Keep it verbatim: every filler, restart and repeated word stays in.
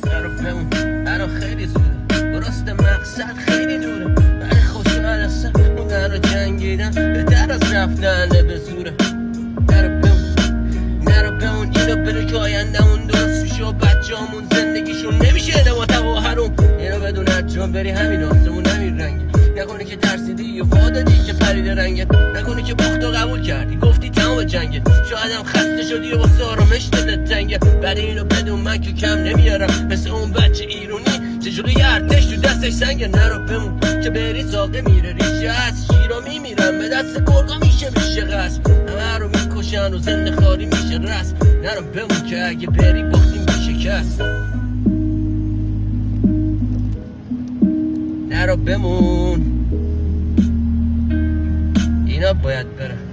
نرو بمون الان خیلی زوده، درست مقصد خیلی دوره، ولی خوشحال هستم اون نرو جنگیدن بهتر از رفتن به زوره. نرو بمون نرو بمون اینو بدون که آیندمون درست میشه و بچه‌هامون زندگیشون نمیشه نواتق و حروم. اینو بدون هر جا بری همین آسمون همین رنگه، نکنه که ترسیدی و وادادی که پرید رنگت، نکنه که باخت و قبول کردی گفتی تمام جنگه، شاید هم خسته شدی و واسه آرامش دلت تنگه، ولی اینو بدون من که کم نمیارم مثل اون بچه ایرونی چجوری یه ارتش تو دستش سنگه. نرو بمون که بری ساقه میره ریشه هست، شیرا میمیرم به دست گرگا میشه میشه قصد، همه رو میکشن و زنده خالی میشه رسم. نرو بمون که اگه بری باختیم به شکست. نرو بمون اینا باید بره.